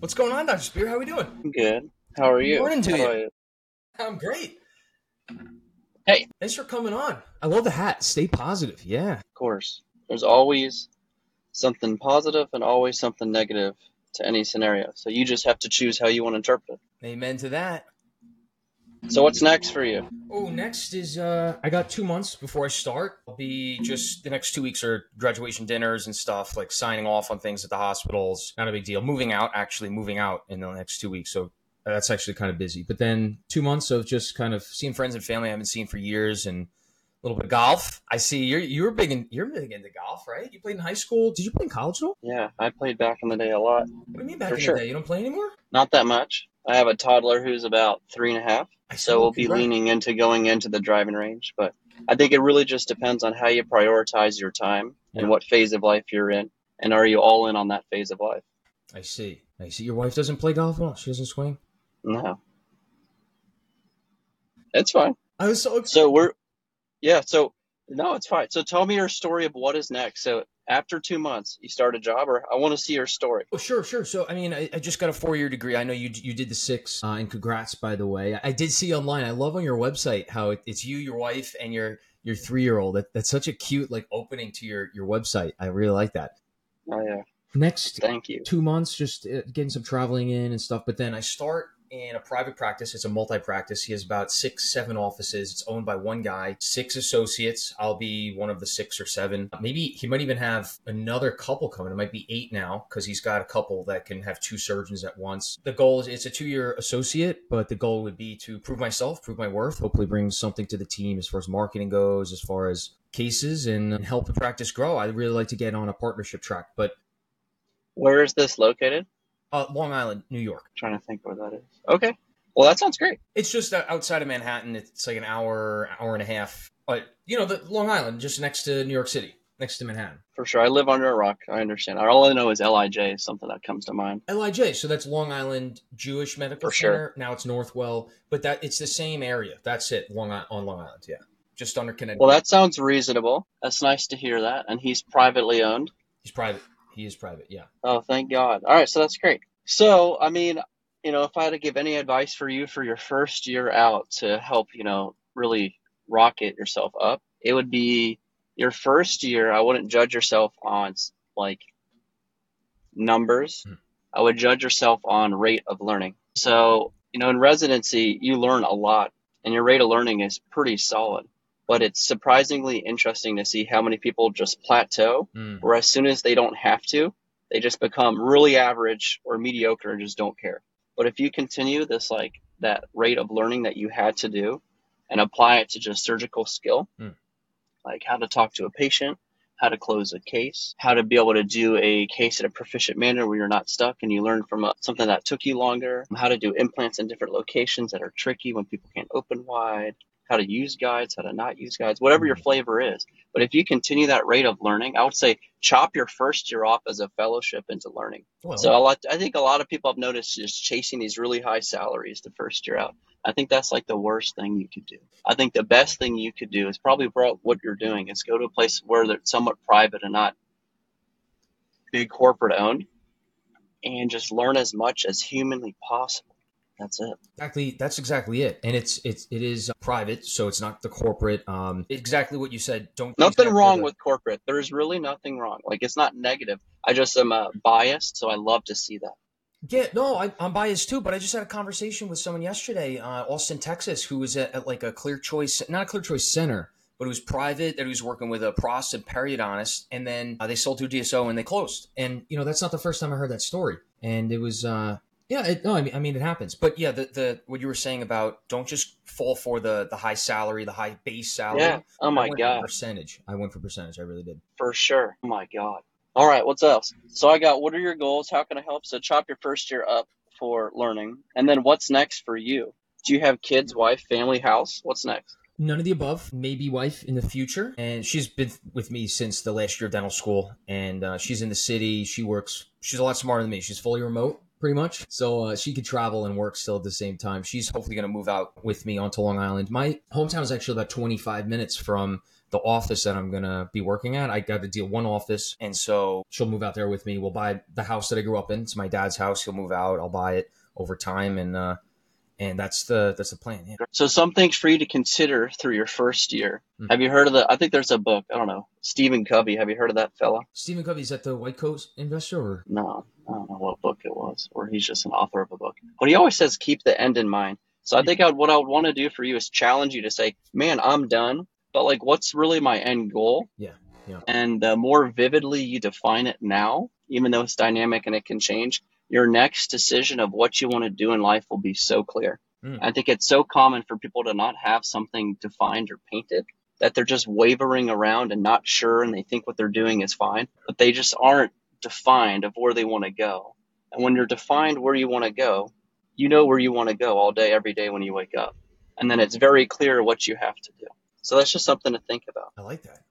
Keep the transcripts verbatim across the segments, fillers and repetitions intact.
What's going on, Doctor Spear? How are we doing? Good. How are Good you? morning to How do you. I? I'm great. Hey, Thanks for coming on. I love the hat. Stay positive. Yeah. of course. There's always something positive and always something negative to any scenario. So you just have to choose how you want to interpret Amen to that. it. So what's next for you? Oh, next is uh I got two months before I start. I'll be just the next two weeks are graduation dinners and stuff, like signing off on things at the hospitals. Not a big deal. Moving out, actually moving out in the next two weeks. So that's actually kind of busy. But then two months of just kind of seeing friends and family I haven't seen for years and a little bit of golf. I see you're you're big in you're big into golf, right? You played in high school. Did you play in college at all? Yeah, I played back in the day a lot, What do you mean back for in sure. the day? You don't play anymore? Not that much. I have a toddler who's about three and a half, I so saw. we'll be Congrats. leaning into going into the driving range. But I think it really just depends on how you prioritize your time and Yeah. what phase of life you're in, and are you all in on that phase of life? I see. I see. Your wife doesn't play golf at all. She doesn't swing. No, it's fine. I was so excited. So we're Yeah, so no, it's fine. So tell me your story of what is next. So after two months, you start a job, or I want to see your story. Oh, sure, sure. So, I mean, I, I just got a four-year degree. I know you you did the six, uh, and congrats, by the way. I, I did see online. I love on your website how it, it's you, your wife, and your your three-year-old. That, that's such a cute like opening to your your website. I really like that. Oh yeah, Next thank you. two months, just uh, getting some traveling in and stuff. But then I start in a private practice. It's a multi-practice. He has about six, seven offices. It's owned by one guy, six associates. I'll be one of the six or seven. Maybe he might even have another couple coming. It might be eight now because he's got a couple that can have two surgeons at once. The goal is it's a two-year associate, but the goal would be to prove myself, prove my worth, hopefully bring something to the team as far as marketing goes, as far as cases, and help the practice grow. I'd really like to get on a partnership track, but Where is this located? uh, Long Island, New York. trying to think where that is. Okay. Well, that sounds great. It's just uh, outside of Manhattan. It's like an hour, hour and a half. But, you know, the Long Island, just next to New York City, next to Manhattan. For sure. I live under a rock. I understand. All I know is L I J is something that comes to mind. L I J, so that's Long Island Jewish Medical For sure. Center. Now it's Northwell, but that it's the same area. That's it, Long I- on Long Island, yeah. Just under Connecticut. Well, that sounds reasonable. That's nice to hear that. And he's privately owned. He's private. He is private, yeah. Oh, thank God. All right, so that's great. So, I mean, you know, if I had to give any advice for you for your first year out to help, you know, really rocket yourself up, it would be your first year. I wouldn't judge yourself on like numbers. Hmm. I would judge yourself on rate of learning. So, you know, in residency, you learn a lot and your rate of learning is pretty solid. But it's surprisingly interesting to see how many people just plateau, Mm. where as soon as they don't have to, they just become really average or mediocre and just don't care. But if you continue this, like that rate of learning that you had to do and apply it to just surgical skill, Mm. like how to talk to a patient, how to close a case, how to be able to do a case in a proficient manner where you're not stuck and you learn from a, something that took you longer, how to do implants in different locations that are tricky when people can't open wide, how to use guides, how to not use guides, whatever your flavor is. But if you continue that rate of learning, I would say chop your first year off as a fellowship into learning. Well, So a lot, I think a lot of people have noticed just chasing these really high salaries the first year out. I think that's like the worst thing you could do. I think the best thing you could do is probably what you're doing is go to a place where they're somewhat private and not big corporate owned and just learn as much as humanly possible. That's it. Exactly. That's exactly it. And it's it's it is private, so it's not the corporate. Um, exactly what you said. Don't Nothing wrong with corporate. There's really nothing wrong. Like it's not negative. I just am uh, biased, so I love to see that. Yeah, no, I, I'm biased too, but I just had a conversation with someone yesterday, uh, Austin, Texas, who was at, at like a Clear Choice, not a Clear Choice center, but it was private, that he was working with a pros and periodontist, and then uh, they sold to D S O and they closed. And, you know, that's not the first time I heard that story. And it was, uh, yeah, it, no, I mean, I mean, it happens. But yeah, the, the what you were saying about don't just fall for the, the high salary, the high base salary. Yeah. Oh my I went God. For percentage. I went for percentage. I really did. For sure. Oh my God. All right, what's else? So I got, what are your goals? How can I help? So chop your first year up for learning. And then what's next for you? Do you have kids, wife, family, house? What's next? None of the above. Maybe wife in the future. And she's been with me since the last year of dental school. And uh, she's in the city. She works. She's a lot smarter than me. She's fully remote pretty much. So uh, she could travel and work still at the same time. She's hopefully going to move out with me onto Long Island. My hometown is actually about twenty-five minutes from the office that I'm going to be working at. I got to deal one office. And so she'll move out there with me. We'll buy the house that I grew up in. It's my dad's house. He'll move out. I'll buy it over time. And, uh, and that's the, that's the plan. Yeah. So some things for you to consider through your first year. Hmm. Have you heard of the, I think there's a book, I don't know, Stephen Covey. Have you heard of that fella? Stephen Covey, is that the White Coat Investor? Or? No, I don't know what book it was, or he's just an author of a book. But he always says, keep the end in mind. So I think I would, what I would want to do for you is challenge you to say, man, I'm done. But like, what's really my end goal? Yeah. Yeah. And the more vividly you define it now, even though it's dynamic and it can change, your next decision of what you want to do in life will be so clear. Mm. I think it's so common for people to not have something defined or painted, that they're just wavering around and not sure, and they think what they're doing is fine, but they just aren't defined of where they want to go. And when you're defined where you want to go, you know where you want to go all day, every day when you wake up. And then it's very clear what you have to do. So that's just something to think about. I like that.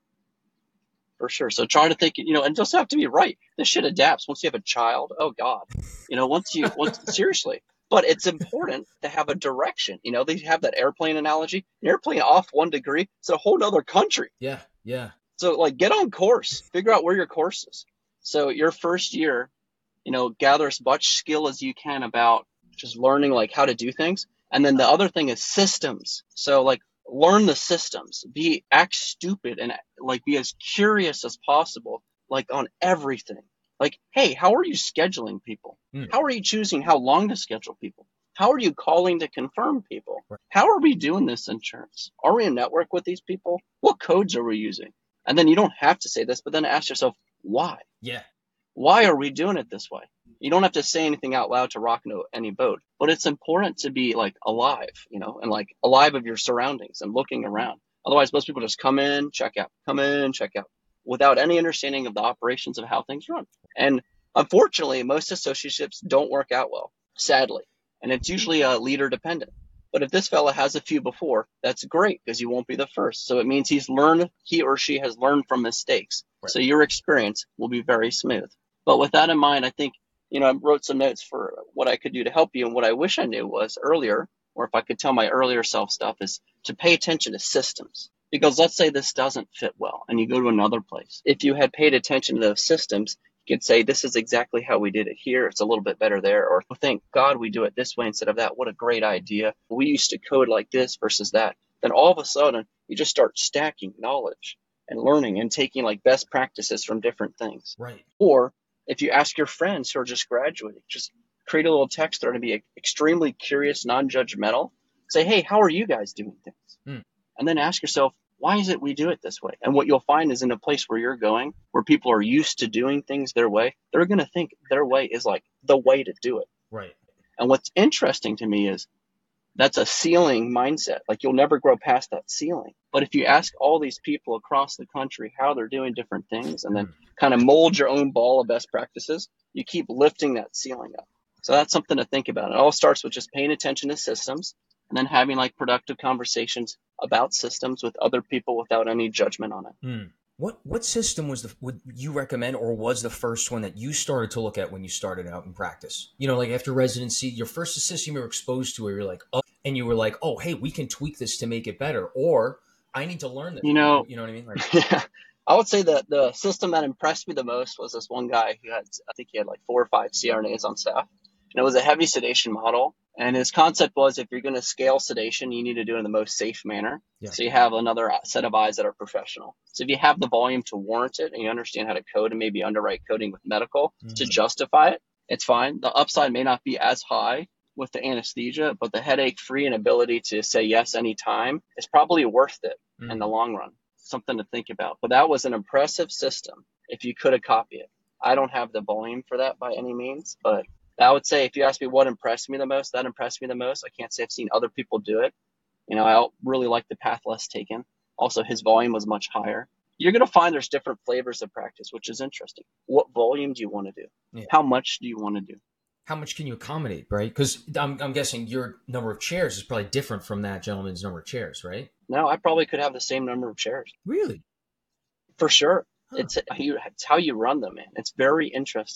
For sure. So try to think, you know, and it doesn't have to be right. This shit adapts once you have a child. Oh God, you know, once you, once seriously, but it's important to have a direction. You know, they have that airplane analogy. An airplane off one degree, it's a whole nother country. Yeah. Yeah. So like, get on course, figure out where your course is. So your first year, you know, gather as much skill as you can about just learning like how to do things. And then the other thing is systems. So like, learn the systems, be act stupid and like be as curious as possible, like on everything. Like, hey, how are you scheduling people? Mm. How are you choosing how long to schedule people? How are you calling to confirm people? Right. How are we doing this insurance? Are we in network with these people? What codes are we using? And then you don't have to say this, but then ask yourself, why? Yeah. Why are we doing it this way? You don't have to say anything out loud to rock no, any boat, but it's important to be like alive, you know, and like alive of your surroundings and looking around. Otherwise, most people just come in, check out, come in, check out without any understanding of the operations of how things run. And unfortunately, most associateships don't work out well, sadly, and it's usually uh, leader dependent. But if this fella has a few before, that's great because you won't be the first. So it means he's learned, he or she has learned from mistakes. Right. So your experience will be very smooth. But with that in mind, I think, you know, I wrote some notes for what I could do to help you. And what I wish I knew was earlier, or if I could tell my earlier self stuff, is to pay attention to systems. Because let's say this doesn't fit well and you go to another place. If you had paid attention to those systems, you could say, this is exactly how we did it here. It's a little bit better there. Or oh, thank God we do it this way instead of that. What a great idea. We used to code like this versus that. Then all of a sudden, you just start stacking knowledge and learning and taking like best practices from different things. Right. Or if you ask your friends who are just graduating, just create a little text there to be extremely curious, non-judgmental. Say, hey, how are you guys doing things? Hmm. And then ask yourself, why is it we do it this way? And what you'll find is in a place where you're going, where people are used to doing things their way, they're going to think their way is like the way to do it. Right. And what's interesting to me is that's a ceiling mindset. Like you'll never grow past that ceiling. But if you ask all these people across the country how they're doing different things and then kind of mold your own ball of best practices, you keep lifting that ceiling up. So that's something to think about. It all starts with just paying attention to systems and then having like productive conversations about systems with other people without any judgment on it. Hmm. What what system was the would you recommend, or was the first one that you started to look at when you started out in practice? You know, like after residency, your first system you were exposed to, where you're like, oh, and you were like, oh, hey, we can tweak this to make it better, or I need to learn this. You know, you know what I mean? Like, yeah, I would say that the system that impressed me the most was this one guy who had, I think he had like four or five C R N As on staff, and it was a heavy sedation model. And his concept was, if you're going to scale sedation, you need to do it in the most safe manner. Yeah. So you have another set of eyes that are professional. So if you have the volume to warrant it and you understand how to code and maybe underwrite coding with medical mm-hmm. to justify it, it's fine. The upside may not be as high with the anesthesia, but the headache free and ability to say yes anytime is probably worth it mm-hmm. in the long run. Something to think about. But that was an impressive system if you could have copied it. I don't have the volume for that by any means, but I would say if you ask me what impressed me the most, that impressed me the most. I can't say I've seen other people do it. You know, I really like the path less taken. Also, his volume was much higher. You're going to find there's different flavors of practice, which is interesting. What volume do you want to do? Yeah. How much do you want to do? How much can you accommodate, right? Because I'm, I'm guessing your number of chairs is probably different from that gentleman's number of chairs, right? No, I probably could have the same number of chairs. Really? For sure. Huh. It's, it's how you run them, man. It's very interesting.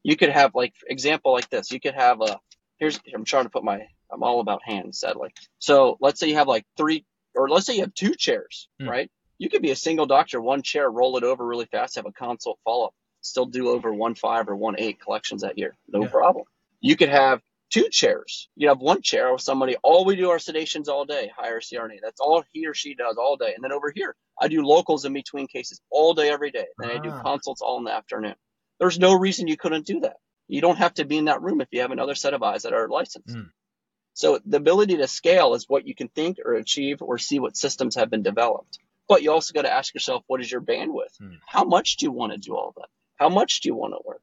You could have, like, example like this. You could have a, here's, I'm trying to put my, I'm all about hands, sadly. So let's say you have like three, or let's say you have two chairs, mm. right? You could be a single doctor, one chair, roll it over really fast, have a consult follow-up, still do over one five or one eight collections that year. No yeah. problem. You could have two chairs. You have one chair with somebody, all we do are sedations all day, hire C R N A. That's all he or she does all day. And then over here, I do locals in between cases all day, every day. Then ah. I do consults all in the afternoon. There's no reason you couldn't do that. You don't have to be in that room if you have another set of eyes that are licensed. Mm. So the ability to scale is what you can think or achieve or see what systems have been developed. But you also got to ask yourself, what is your bandwidth? Mm. How much do you want to do all that? How much do you want to work?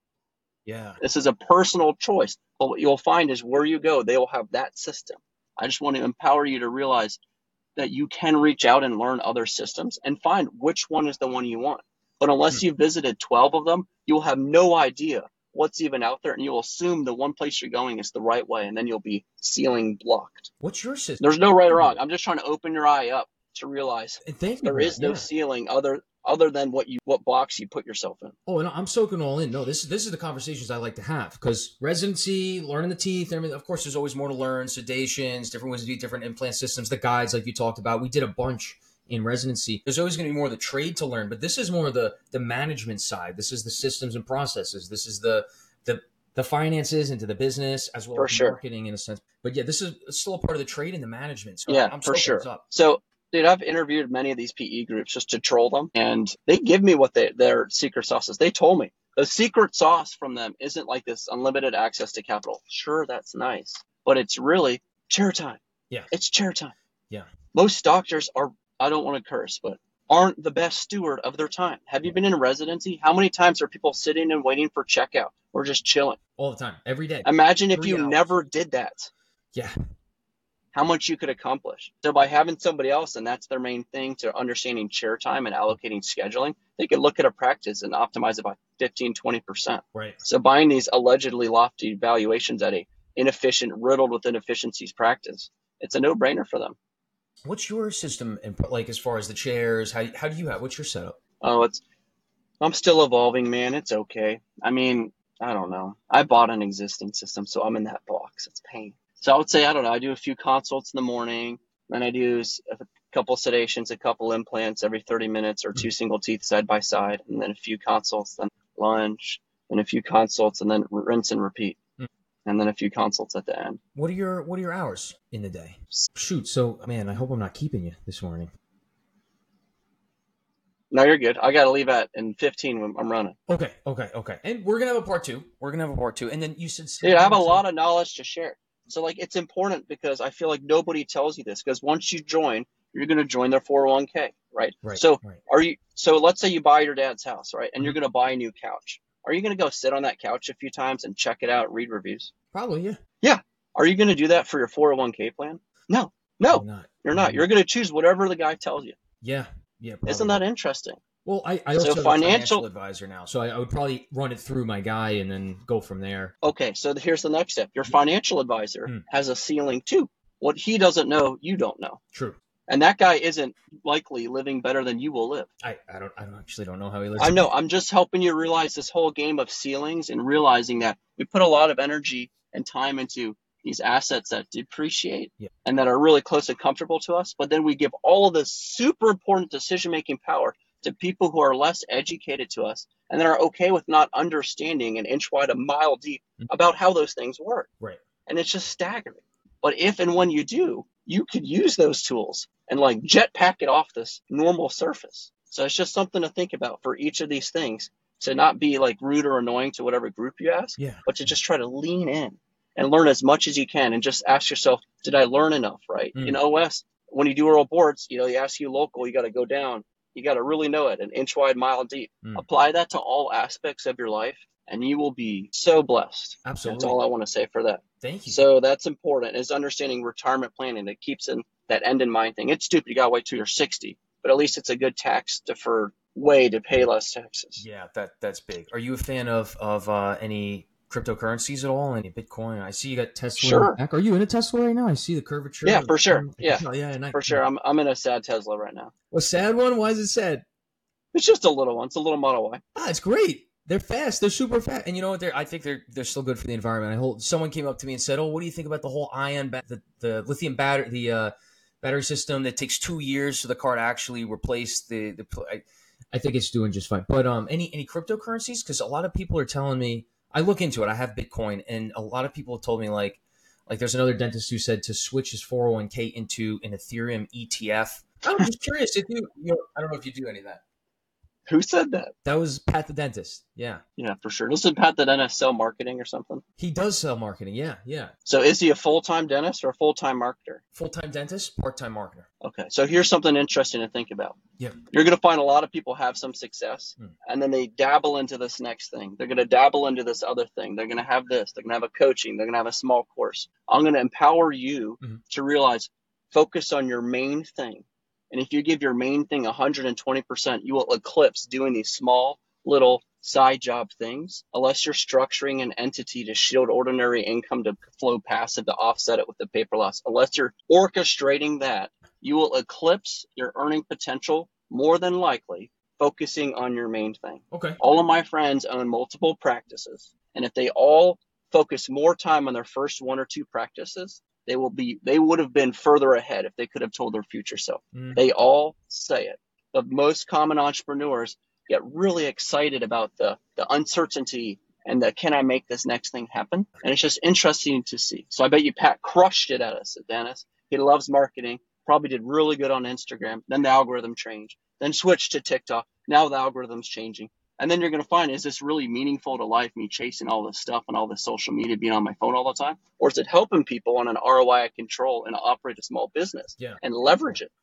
Yeah. This is a personal choice. But what you'll find is where you go, they will have that system. I just want to empower you to realize that you can reach out and learn other systems and find which one is the one you want. But unless mm. you've visited twelve of them, you will have no idea what's even out there, and you'll assume the one place you're going is the right way, and then you'll be ceiling blocked. What's your system? There's no right or wrong. I'm just trying to open your eye up to realize there is no yeah. ceiling other other than what you what box you put yourself in. Oh, and I'm soaking all in. No, this this is the conversations I like to have, because residency, learning the teeth, I mean, of course, there's always more to learn. Sedations, different ways to do different implant systems, the guides like you talked about. We did a bunch in residency. There's always going to be more of the trade to learn, but this is more the the management side. This is the systems and processes. This is the the the finances into the business as well for as sure. marketing in a sense. But yeah, this is still a part of the trade and the management. So yeah, I'm for sure. So, dude, I've interviewed many of these P E groups just to troll them, and they give me what they, their secret sauce is. They told me the secret sauce from them isn't like this unlimited access to capital. Sure, that's nice, but it's really chair time. Yeah, it's chair time. Yeah, most doctors are, I don't want to curse, but aren't the best steward of their time. Have you been in residency? How many times are people sitting and waiting for checkout or just chilling? All the time, every day. Imagine if Three you hours. never did that. Yeah. How much you could accomplish. So by having somebody else, and that's their main thing to understanding chair time and allocating scheduling, they could look at a practice and optimize it by fifteen, twenty percent. Right. So buying these allegedly lofty valuations at a inefficient, riddled with inefficiencies practice, it's a no-brainer for them. What's your system, in, like as far as the chairs? How how do you have? What's your setup? Oh, it's I'm still evolving, man. It's okay. I mean, I don't know. I bought an existing system, so I'm in that box. It's pain. So I would say, I don't know. I do a few consults in the morning, then I do a couple sedations, a couple implants every thirty minutes, or two single teeth side by side, and then a few consults, then lunch, and a few consults, and then rinse and repeat. And then a few consults at the end. What are your What are your hours in the day? Shoot, so man, I hope I'm not keeping you this morning. No, you're good. I got to leave at in fifteen when I'm running. Okay, okay, okay. And we're gonna have a part two. We're gonna have a part two, and then you said, dude, I have a lot of knowledge to share. So like, it's important because I feel like nobody tells you this. Because once you join, you're gonna join their four oh one k, right? Right. So right. are you? So let's say you buy your dad's house, right? And mm-hmm. you're gonna buy a new couch. Are you going to go sit on that couch a few times and check it out, read reviews? Probably, yeah. Yeah. Are you going to do that for your four oh one k plan? No. No. Not. You're not. You're going to choose whatever the guy tells you. Yeah. Yeah. Probably. Isn't that interesting? Well, I, I also so have financial, a financial advisor now, so I, I would probably run it through my guy and then go from there. Okay, so here's the next step. Your financial advisor hmm. has a ceiling too. What he doesn't know, you don't know. True. And that guy isn't likely living better than you will live. I, I don't I don't actually don't know how he lives. I know. I'm just helping you realize this whole game of ceilings and realizing that we put a lot of energy and time into these assets that depreciate yeah. and that are really close and comfortable to us. But then we give all of this super important decision-making power to people who are less educated to us and that are okay with not understanding an inch wide, a mile deep mm-hmm. about how those things work. Right. And it's just staggering. But if and when you do, you could use those tools and like jetpack it off this normal surface. So it's just something to think about for each of these things, to not be like rude or annoying to whatever group you ask, yeah. but to just try to lean in and learn as much as you can and just ask yourself, did I learn enough, right? Mm. In O S, when you do oral boards, you know, you ask you local, you got to go down. You got to really know it, an inch wide, mile deep. Mm. Apply that to all aspects of your life, and you will be so blessed. Absolutely. That's all I want to say for that. Thank you. So that's important, is understanding retirement planning. That keeps in that end in mind thing. It's stupid. You got to wait till you're sixty, but at least it's a good tax deferred way to pay less taxes. Yeah, that that's big. Are you a fan of, of uh, any cryptocurrencies at all? Any Bitcoin? I see you got Tesla. Sure. Back. Are you in a Tesla right now? I see the curvature. Yeah, for sure. Yeah, oh, yeah, and I, for sure. I'm I'm in a sad Tesla right now. A sad one? Why is it sad? It's just a little one. It's a little Model Y. Ah, it's great. They're fast. They're super fast. And you know what? They're, I think they're they're still good for the environment. I hold, someone came up to me and said, "Oh, what do you think about the whole ion, ba- the, the lithium battery, the uh, battery system that takes two years for the car to actually replace the the." I, I think it's doing just fine. But um, any any cryptocurrencies? Because a lot of people are telling me. I look into it. I have Bitcoin, and a lot of people have told me like, like there's another dentist who said to switch his four oh one k into an Ethereum E T F. I'm just curious if you, you know, I don't know if you do any of that. Who said that? That was Pat the dentist. Yeah. Yeah, for sure. Doesn't Pat the dentist sell marketing or something? He does sell marketing. Yeah. Yeah. So is he a full-time dentist or a full-time marketer? Full-time dentist, part-time marketer. Okay. So here's something interesting to think about. Yeah. You're going to find a lot of people have some success Hmm. and then they dabble into this next thing. They're going to dabble into this other thing. They're going to have this. They're going to have a coaching. They're going to have a small course. I'm going to empower you Mhm. to realize, focus on your main thing. And if you give your main thing one hundred twenty percent, you will eclipse doing these small little side job things, unless you're structuring an entity to shield ordinary income to flow passive to offset it with the paper loss. Unless you're orchestrating that, you will eclipse your earning potential more than likely, focusing on your main thing. Okay. All of my friends own multiple practices, and if they all focus more time on their first one or two practices, they will be they would have been further ahead if they could have told their future self. Mm. They all say it. But most common entrepreneurs get really excited about the, the uncertainty and the can I make this next thing happen? And it's just interesting to see. So I bet you Pat crushed it at us at Dennis. He loves marketing, probably did really good on Instagram. Then the algorithm changed. Then switched to TikTok. Now the algorithm's changing. And then you're going to find, is this really meaningful to life, me chasing all this stuff and all this social media, being on my phone all the time? Or is it helping people on an R O I I control and operate a small business Yeah. and leverage it?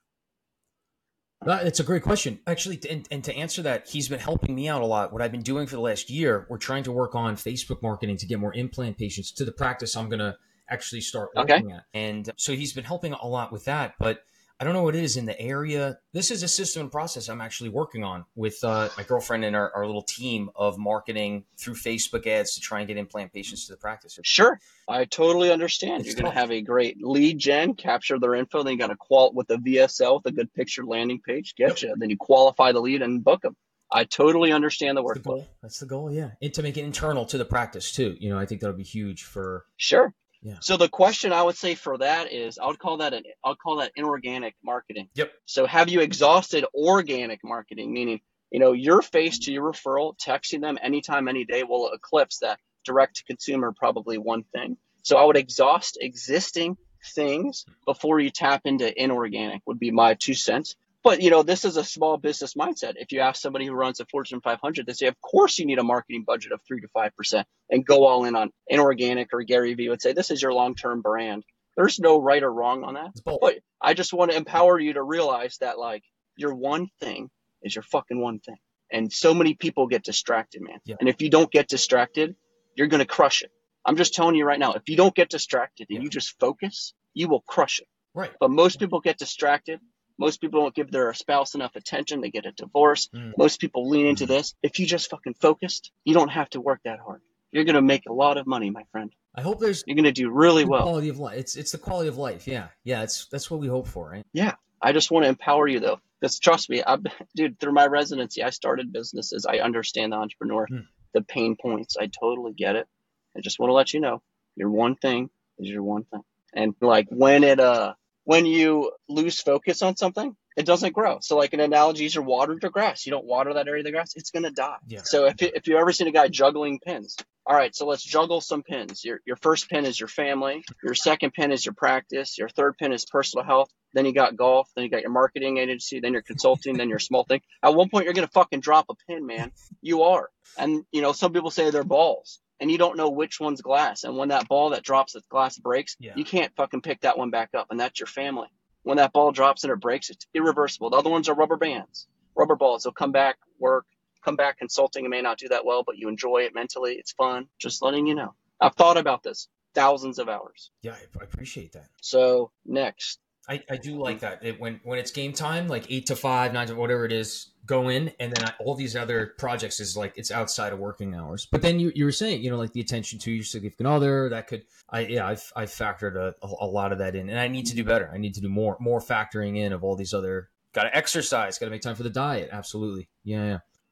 That's a great question. Actually, and, and to answer that, he's been helping me out a lot. What I've been doing for the last year, we're trying to work on Facebook marketing to get more implant patients to the practice I'm going to actually start working Okay. at. And so he's been helping a lot with that. But I don't know what it is in the area. This is a system and process I'm actually working on with uh, my girlfriend and our, our little team of marketing through Facebook ads to try and get implant patients to the practice. Sure. I totally understand. It's You're going tough. to have a great lead gen, capture their info. Then you got to qual with a V S L with a good picture landing page, get Yep. you. Then you qualify the lead and book them. I totally understand the That's the workflow. goal. That's the goal, yeah. And to make it internal to the practice too. You know, I think that'll be huge for, Sure. yeah. So the question I would say for that is, I would call that an, I'll call that inorganic marketing. Yep. So have you exhausted organic marketing? Meaning, you know, your face to your referral, texting them anytime, any day will eclipse that direct to consumer, probably one thing. So I would exhaust existing things before you tap into inorganic would be my two cents. But, you know, this is a small business mindset. If you ask somebody who runs a Fortune five hundred, they say, of course you need a marketing budget of three to five percent and go all in on inorganic, or Gary Vee would say, this is your long-term brand. There's no right or wrong on that. It's both. But I just want to empower you to realize that, like, your one thing is your fucking one thing. And so many people get distracted, man. Yeah. And if you don't get distracted, you're going to crush it. I'm just telling you right now, if you don't get distracted and Yeah. you just focus, you will crush it. Right. But most people get distracted. Most people don't give their spouse enough attention. They get a divorce. Mm. Most people lean into this. If you just fucking focused, you don't have to work that hard. You're going to make a lot of money, my friend. I hope there's You're going to do really the well. quality of life. It's it's the quality of life. Yeah. Yeah. It's that's what we hope for, right? Yeah. I just want to empower you, though. Because trust me, I, dude, through my residency, I started businesses. I understand the entrepreneur, Mm. the pain points. I totally get it. I just want to let you know, your one thing is your one thing. And like when it, uh, when you lose focus on something, it doesn't grow. So like an analogy is you're watering your grass. You don't water that area of the grass, it's going to die. Yeah. So if you, if you ever seen a guy juggling pins, all right, so let's juggle some pins. Your your first pin is your family. Your second pin is your practice. Your third pin is personal health. Then you got golf. Then you got your marketing agency. Then your consulting. Then your small thing. At one point, you're going to fucking drop a pin, man. You are. And, you know, some people say they're balls. And you don't know which one's glass. And when that ball that drops, the glass breaks, Yeah. you can't fucking pick that one back up. And that's your family. When that ball drops and it breaks, it's irreversible. The other ones are rubber bands, rubber balls. They'll come back, work, come back consulting. It may not do that well, but you enjoy it mentally. It's fun. Just letting you know. I've thought about this thousands of hours. Yeah, I, I appreciate that. So next. I, I do like that. It, when when it's game time, like eight to five, nine to whatever it is, go in, and then I, all these other projects is like it's outside of working hours. But then you you were saying, you know, like the attention to your significant other, that could, I yeah, I've I've factored a, a lot of that in, and I need to do better. I need to do more more factoring in of all these other. Got to exercise. Got to make time for the diet. Absolutely. Yeah. Yeah.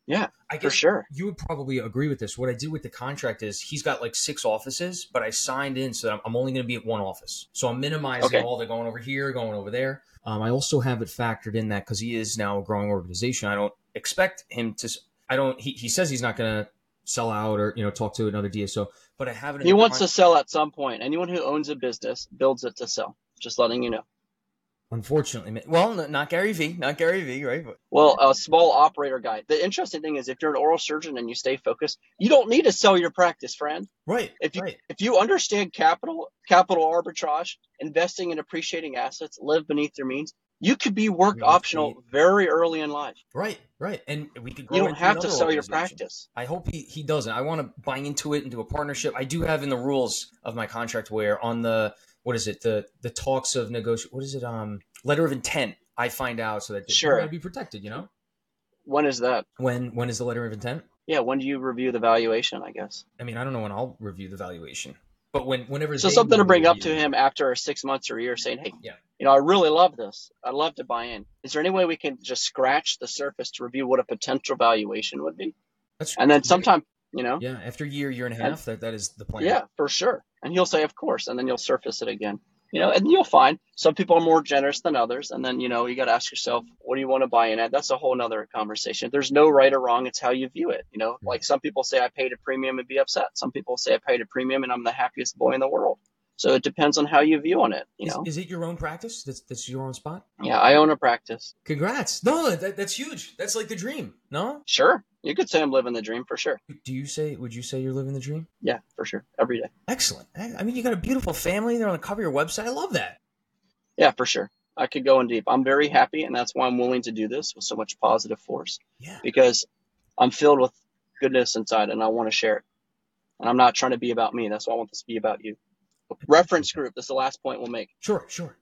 Yeah, I for guess sure. you would probably agree with this. What I did with the contract is he's got like six offices, but I signed in so that I'm, I'm only going to be at one office. So I'm minimizing Okay. all the going over here, going over there. Um, I also have it factored in that because he is now a growing organization. I don't expect him to. I don't. He, he says he's not going to sell out or you know talk to another D S O, but I have it in He the wants con- to sell at some point. Anyone who owns a business builds it to sell. Just letting you know. Unfortunately, well, not Gary V, not Gary V, right? But, Well, a small operator guy. The interesting thing is if you're an oral surgeon and you stay focused, you don't need to sell your practice, friend. right, If you right. if you understand capital, capital arbitrage, investing in appreciating assets, live beneath your means, you could be work Real optional estate. very early in life. Right, right. And we could You grow don't into have to another sell your organization. practice. I hope he, he doesn't. I want to buy into it, into a partnership. I do have in the rules of my contract where on the, what is it, the the talks of negotiation, what is it, um, letter of intent, I find out so that you Sure. got to be protected, you know? When is that? When When is the letter of intent? Yeah, when do you review the valuation, I guess? I mean, I don't know when I'll review the valuation, but when whenever So they something to want to bring up to review, him after six months or a year saying, hey, yeah, you know, I really love this. I'd love to buy in. Is there any way we can just scratch the surface to review what a potential valuation would be? that's And then great. sometime, you know, Yeah, after a year, year and a and half, that, that is the plan. yeah, for sure. And he'll say, of course. And then you'll surface it again. You know, and you'll find some people are more generous than others. And then, you know, you got to ask yourself, what do you want to buy in at? That's a whole nother conversation. There's no right or wrong. It's how you view it. You know, like some people say I paid a premium and be upset. Some people say I paid a premium and I'm the happiest boy in the world. So it depends on how you view on it. You Is, know, is it your own practice? That's, that's your own spot? yeah, I own a practice. Congrats. No, that, that's huge. That's like the dream. No? Sure. You could say I'm living the dream for sure. Do you say, would you say you're living the dream? Yeah, for sure. Every day. Excellent. I mean, you got a beautiful family. They're on the cover of your website. I love that. Yeah, for sure. I could go in deep. I'm very happy, and that's why I'm willing to do this with so much positive force. Yeah. Because I'm filled with goodness inside, and I want to share it. And I'm not trying to be about me. That's why I want this to be about you. Reference group. This is the last point we'll make. Sure, sure.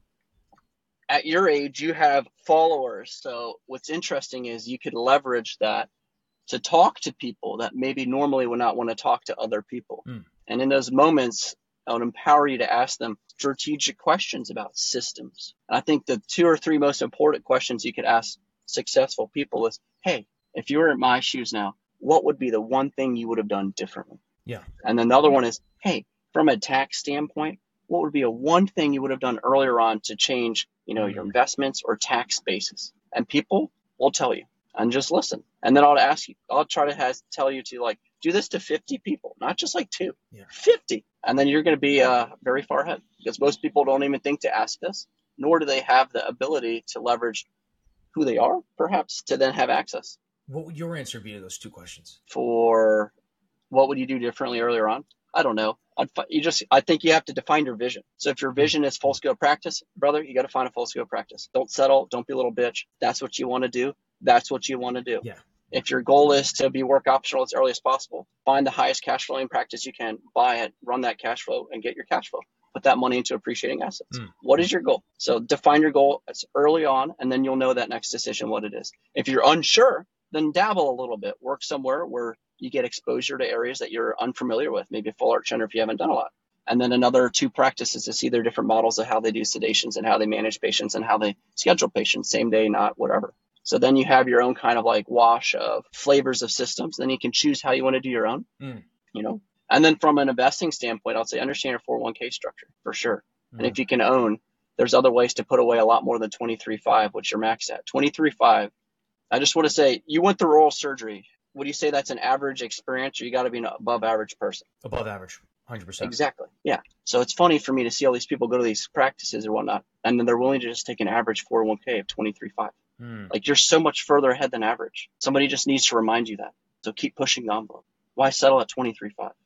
At your age, you have followers. So what's interesting is you could leverage that to talk to people that maybe normally would not want to talk to other people. Mm. And in those moments, I would empower you to ask them strategic questions about systems. And I think the two or three most important questions you could ask successful people is, hey, if you were in my shoes now, what would be the one thing you would have done differently? Yeah. And then the other one is, hey, from a tax standpoint, what would be a one thing you would have done earlier on to change, you know, mm-hmm. your investments or tax basis? And people will tell you, and just listen. And then I'll ask you, I'll try to has, tell you to like do this to fifty people, not just like two, yeah. fifty. And then you're going to be uh, very far ahead, because most people don't even think to ask this, nor do they have the ability to leverage who they are, perhaps, to then have access. What would your answer be to those two questions? For what would you do differently earlier on? I don't know. I'd, you just, I think you have to define your vision. So if your vision is full scale practice, brother, you got to find a full scale practice. Don't settle. Don't be a little bitch. That's what you want to do. That's what you want to do. Yeah. If your goal is to be work optional as early as possible, find the highest cash flowing practice you can, buy it, run that cash flow, and get your cash flow. Put that money into appreciating assets. Mm. What is your goal? So define your goal as early on, and then you'll know that next decision what it is. If you're unsure, then dabble a little bit. Work somewhere where you get exposure to areas that you're unfamiliar with, maybe a full arch center if you haven't done a lot. And then another two practices to see their different models of how they do sedations and how they manage patients and how they schedule patients, same day, not whatever. So then you have your own kind of like wash of flavors of systems. Then you can choose how you want to do your own, mm. you know. And then from an investing standpoint, I'll say understand your four oh one k structure for sure. Mm. And if you can own, there's other ways to put away a lot more than twenty-three point five, which you're maxed at. twenty-three point five, I just want to say, you went through oral surgery. Would you say that's an average experience, or you got to be an above average person? Above average, one hundred percent. Exactly. Yeah. So it's funny for me to see all these people go to these practices or whatnot, and then they're willing to just take an average four oh one k of twenty-three point five. Mm. Like, you're so much further ahead than average. Somebody just needs to remind you that. So keep pushing the envelope. Why settle at twenty-three point five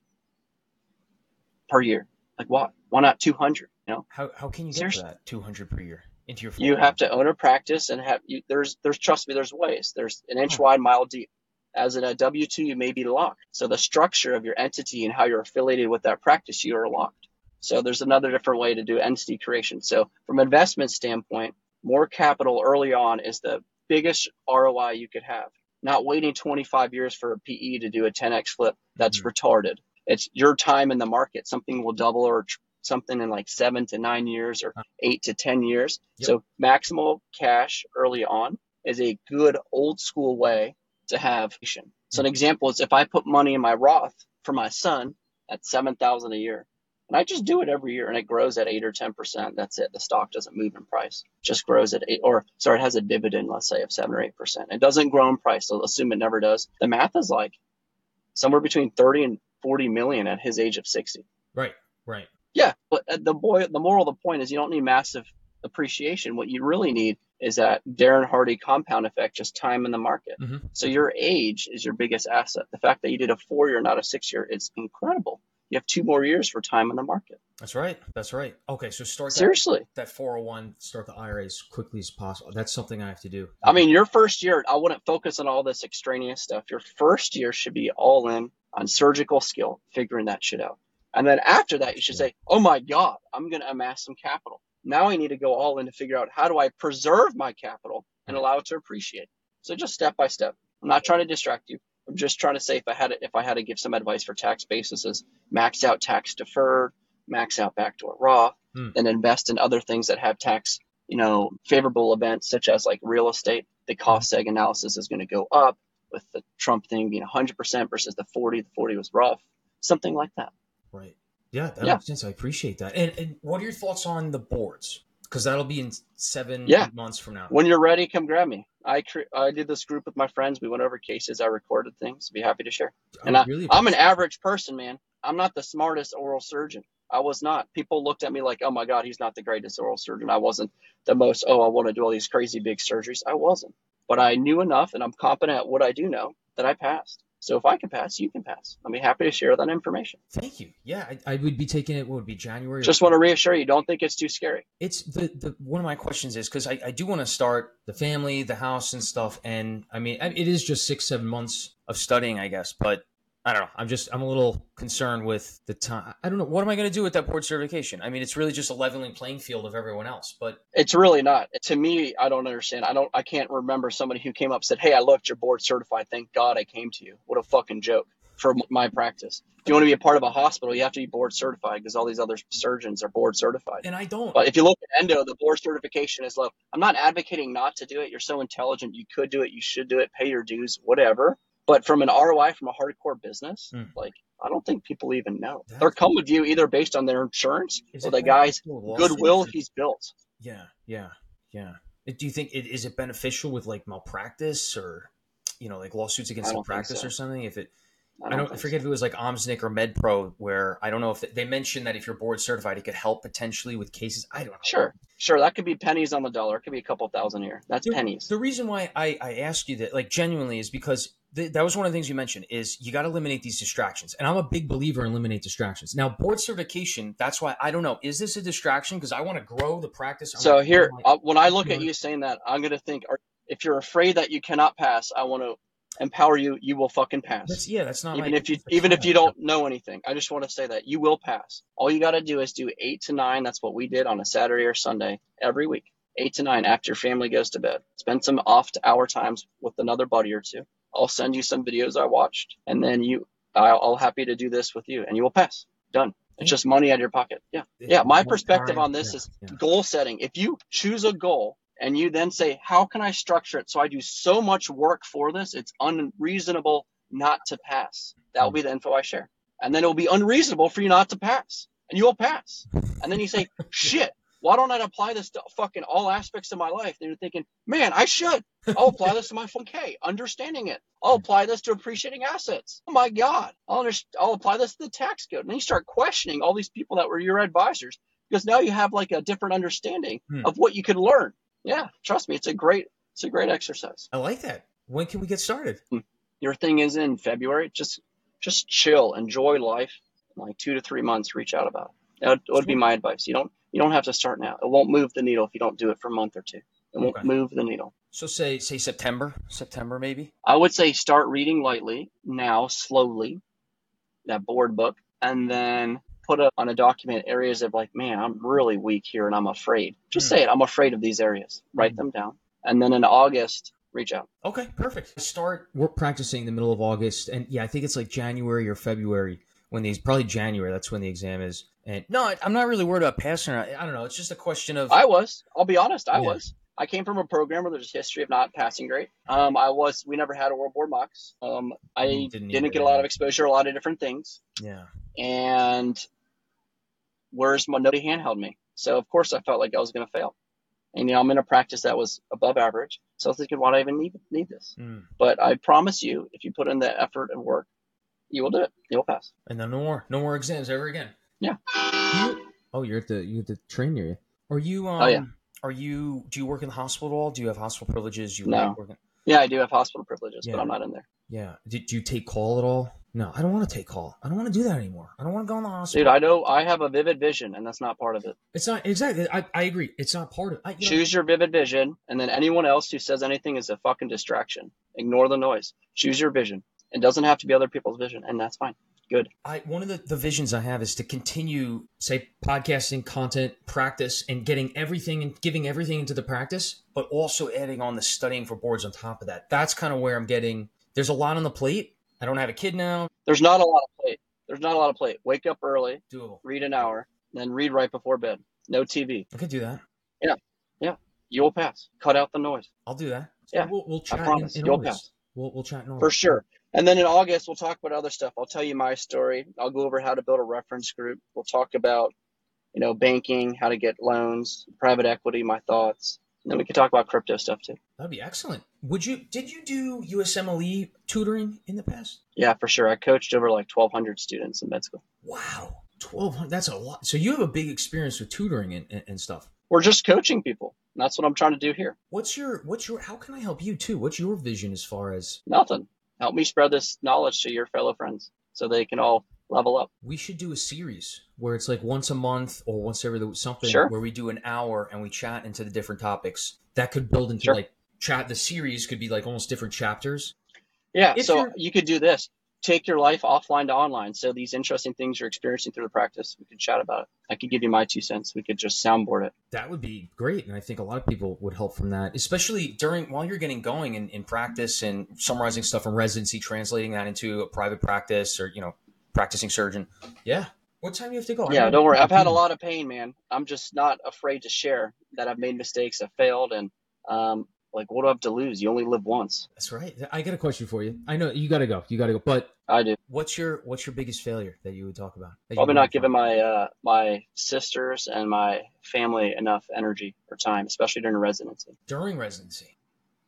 per year? Like, why? Why not two hundred? You know? How how can you get Seriously? to that two hundred per year into your? You have to own a practice and have you. There's there's trust me. There's ways. There's an inch wide, mile deep. As in a W two, you may be locked. So the structure of your entity and how you're affiliated with that practice, you are locked. So there's another different way to do entity creation. So from an investment standpoint, more capital early on is the biggest R O I you could have. Not waiting twenty-five years for a P E to do a ten X flip. That's mm-hmm. retarded. It's your time in the market. Something will double or tr- something in like seven to nine years or eight to ten years. Yep. So maximal cash early on is a good old school way to have. So an example is if I put money in my Roth for my son at seven thousand dollars a year, and I just do it every year and it grows at eight or ten percent. That's it. The stock doesn't move in price. It just grows at eight, or sorry, it has a dividend, let's say, of seven or eight percent. It doesn't grow in price. So assume it never does. The math is like somewhere between thirty and forty million at his age of sixty. Right. Right. Yeah. But the boy, the moral of the point is you don't need massive appreciation. What you really need is that Darren Hardy compound effect, just time in the market. Mm-hmm. So your age is your biggest asset. The fact that you did a four year, not a six year, is incredible. You have two more years for time in the market. That's right. That's right. Okay, so start that, seriously that four oh one, start the I R A as quickly as possible. That's something I have to do. I mean, your first year, I wouldn't focus on all this extraneous stuff. Your first year should be all in on surgical skill, figuring that shit out. And then after that, you should say, oh my God, I'm going to amass some capital. Now I need to go all in to figure out how do I preserve my capital and allow it to appreciate. So just step by step. I'm not trying to distract you. I'm just trying to say if I had to, if I had to give some advice for tax basis is max out tax deferred, max out backdoor Roth, hmm. and invest in other things that have tax, you know, favorable events such as like real estate. The cost seg analysis is going to go up with the Trump thing being one hundred percent versus the forty. The forty was rough, something like that. Right. Yeah, that yeah. makes sense. I appreciate that. And, and what are your thoughts on the boards? Because that'll be in seven yeah. months from now. When you're ready, come grab me. I cre- I did this group with my friends. We went over cases. I recorded things. Be happy to share. I and I, really I'm an average person, man. I'm not the smartest oral surgeon. I was not. People looked at me like, oh my God, he's not the greatest oral surgeon. I wasn't the most, oh, I want to do all these crazy big surgeries. I wasn't. But I knew enough and I'm competent at what I do know that I passed. So if I can pass, you can pass. I'll be happy to share that information. Thank you. Yeah, I, I would be taking it. What would be January? Just want to reassure you, don't think it's too scary. It's the, the one of my questions is because I, I do want to start the family, the house and stuff. And I mean, it is just six, seven months of studying, I guess. But I don't know. I'm just I'm a little concerned with the time. I don't know. What am I going to do with that board certification? I mean, it's really just a leveling playing field of everyone else. But it's really not. To me, I don't understand. I don't. I can't remember somebody who came up and said, "Hey, I looked. You're board certified. Thank God I came to you." What a fucking joke for my practice. If you want to be a part of a hospital, you have to be board certified because all these other surgeons are board certified. And I don't. But if you look at endo, the board certification is low. I'm not advocating not to do it. You're so intelligent. You could do it. You should do it. Pay your dues, whatever. But from an R O I, from a hardcore business, mm. like, I don't think people even know. That's They'll come with you either based on their insurance or the guy's goodwill he's built. Yeah, yeah, yeah. Do you think, it, is it beneficial with, like, malpractice or, you know, like lawsuits against malpractice so. or something? If it, I don't, I don't I forget so. if it was like Omsnick or MedPro, where I don't know if they, they mentioned that if you're board certified, it could help potentially with cases. I don't know. Sure. Sure. That could be pennies on the dollar. It could be a couple thousand a year. That's the, pennies. The reason why I, I asked you that, like, genuinely is because th- that was one of the things you mentioned is you got to eliminate these distractions. And I'm a big believer in eliminate distractions. Now, board certification, that's why I don't know. Is this a distraction? Because I want to grow the practice. I so here, my, uh, when I look at you saying that, I'm going to think, are, if you're afraid that you cannot pass, I want to empower you. You will fucking pass. That's, yeah, that's not even my, if you even if you don't know anything. I just want to say that you will pass. All you got to do is do eight to nine. That's what we did on a Saturday or Sunday every week. Eight to nine after your family goes to bed. Spend some off to hour times with another buddy or two. I'll send you some videos I watched, and then you, I'll, I'll happy to do this with you, and you will pass. Done. It's just money out of your pocket. Yeah, yeah. My perspective on this is goal setting. If you choose a goal and you then say, how can I structure it so I do so much work for this, it's unreasonable not to pass. That will be the info I share. And then it will be unreasonable for you not to pass. And you will pass. And then you say, shit, why don't I apply this to fucking all aspects of my life? And you're thinking, man, I should. I'll apply this to my four oh one k, understanding it. I'll apply this to appreciating assets. Oh my God. I'll, under- I'll apply this to the tax code. And then you start questioning all these people that were your advisors because now you have like a different understanding hmm. of what you could learn. Yeah, trust me, it's a great, it's a great exercise. I like that. When can we get started? Your thing is in February. Just, just chill, enjoy life. In like two to three months, reach out about it. That would, would be my advice. You don't, you don't have to start now. It won't move the needle if you don't do it for a month or two. It won't okay. move the needle. So say, say September, September maybe. I would say start reading lightly now, slowly, that board book, and then put up on a document areas of like, man, I'm really weak here and I'm afraid. Just mm. say it. I'm afraid of these areas. Write mm. them down. And then in August, reach out. Okay, perfect. Start work practicing in the middle of August. And yeah, I think it's like January or February when these, probably January, that's when the exam is. And no, I'm not really worried about passing. I don't know. It's just a question of. I was. I'll be honest. I yeah. was. I came from a program where there's a history of not passing grade. Um, I was, we never had a World Board mocks. Um, I Mm, didn't, didn't get either, a lot yeah. of exposure to a lot of different things. Yeah. And where's my, nobody handheld me. So of course I felt like I was going to fail. And, you know, I'm in a practice that was above average. So I was thinking, why do I even need, need this? Mm. But I promise you, if you put in the effort and work, you will do it. You'll pass. And then no more, no more exams ever again. Yeah. You, oh, you're at the you at the train area. Are you? Um, Oh, yeah. Are you? Do you work in the hospital at all? Do you have hospital privileges? Do you No. like working? Yeah, I do have hospital privileges, Yeah. but I'm not in there. Yeah. Do, do you take call at all? No, I don't want to take call. I don't want to do that anymore. I don't want to go in the hospital. Dude, I know I have a vivid vision, and that's not part of it. It's not exactly. I, I agree. It's not part of. I, you Choose know, your vivid vision, and then anyone else who says anything is a fucking distraction. Ignore the noise. Choose your vision. It doesn't have to be other people's vision, and that's fine. Good. I one of the, the visions I have is to continue, say, podcasting, content, practice, and getting everything and giving everything into the practice, but also adding on the studying for boards on top of that. That's kind of where I'm getting. There's a lot on the plate. I don't have a kid now. There's not a lot of plate. There's not a lot of plate. Wake up early, Doable. read an hour, then read right before bed. No T V. I could do that. Yeah, yeah. You'll pass. Cut out the noise. I'll do that. So Yeah, we'll, we'll chat I promise. in, in You'll August. pass. We'll we'll chat in August. For sure. And then in August, we'll talk about other stuff. I'll tell you my story. I'll go over how to build a reference group. We'll talk about, you know, banking, how to get loans, private equity, my thoughts. And then we can talk about crypto stuff too. That'd be excellent. Would you? Did you do U S M L E tutoring in the past? Yeah, for sure. I coached over like twelve hundred students in med school. Wow, twelve hundred. That's a lot. So you have a big experience with tutoring and, and, and stuff. We're just coaching people. And that's what I'm trying to do here. What's your? What's your? How can I help you too? What's your vision as far as? Nothing. Help me spread this knowledge to your fellow friends so they can all level up. We should do a series where it's like once a month or once every something Sure. where we do an hour and we chat into the different topics. That could build into Sure. like chat. The series could be like almost different chapters. Yeah, If so you're- you could do this. Take your life offline to online. So these interesting things you're experiencing through the practice, we could chat about it. I could give you my two cents. We could just soundboard it. That would be great. And I think a lot of people would help from that, especially during while you're getting going in, in practice and summarizing stuff from residency, translating that into a private practice or, you know, practicing surgeon. Yeah. What time do you have to go? I Yeah, know- don't worry. I've had a lot of pain, man. I'm just not afraid to share that I've made mistakes, I've failed, and um, like, what do I have to lose? You only live once. That's right. I got a question for you. I know you got to go. You got to go. But I do. what's your what's your biggest failure that you would talk about? that you Probably learned not giving from? my uh, my sisters and my family enough energy or time, especially during residency. During residency.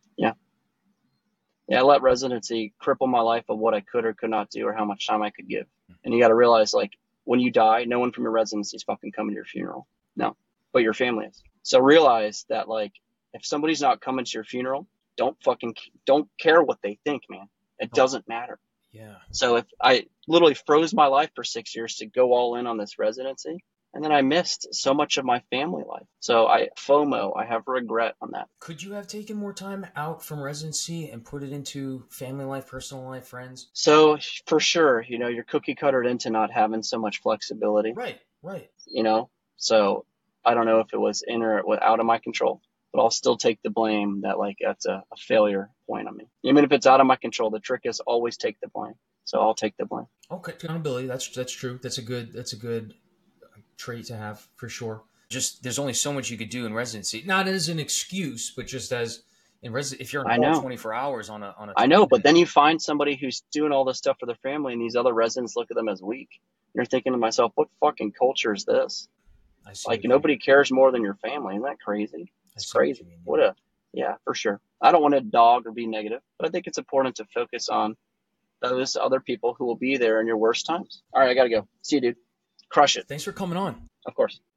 Yeah, I let residency cripple my life of what I could or could not do or how much time I could give. And you got to realize, like, when you die, no one from your residency is fucking coming to your funeral. No, but your family is. So realize that, like, if somebody's not coming to your funeral, don't fucking, don't care what they think, man. It doesn't matter. Yeah. So if I literally froze my life for six years to go all in on this residency, and then I missed so much of my family life. So I FOMO, I have regret on that. Could you have taken more time out from residency and put it into family life, personal life, friends? So for sure, you know, you're cookie cuttered into not having so much flexibility, Right. Right. you know? So I don't know if it was in or out of my control, but I'll still take the blame that, like, that's a, a failure point on me. Even if it's out of my control, the trick is always take the blame. So I'll take the blame. Okay. Accountability. That's that's true. That's a good. That's a good trait to have for sure. Just there's only so much you could do in residency, not as an excuse, but just as in resi- if you're I in know. twenty-four hours on a on a. I know, but then you find somebody who's doing all this stuff for their family, and these other residents look at them as weak. You're thinking to myself, what fucking culture is this? I see Like, what you nobody mean. cares more than your family. Isn't that crazy? I It's see what crazy. you mean, What yeah. a, yeah, for sure. I don't want to dog or be negative, but I think it's important to focus on those other people who will be there in your worst times. All right, I got to go. See you, dude. Crush it. Thanks for coming on. Of course.